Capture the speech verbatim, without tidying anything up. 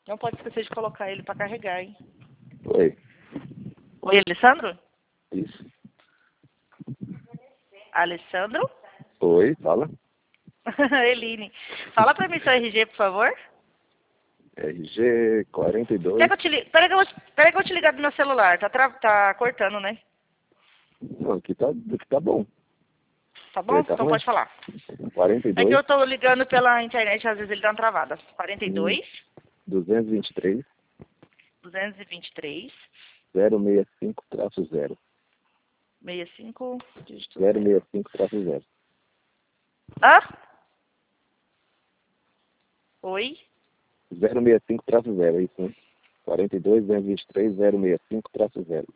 Não pode esquecer de colocar ele para carregar, hein? Oi. Oi, Alessandro? Isso. Alessandro? Oi, fala. Eline. Fala para mim seu R G, por favor. R G quarenta e dois. Quer que eu te ligue? Peraí que eu vou, peraí que eu vou te ligar do meu celular. Tá, tra... tá cortando, né? Não, aqui tá, aqui tá bom. Tá bom? Tá Então ruim? pode falar. quarenta e É que dois. eu tô ligando pela internet, às vezes ele dá uma travada. quarenta e dois, duzentos e vinte e três. duzentos e vinte e três, zero seis cinco traço zero. sessenta e cinco, dígito zero zero. seis cinco traço zero. Hã? Oi? zero seis cinco traço zero, é isso, né? quarenta e dois, duzentos e vinte e três, zero seis cinco traço zero.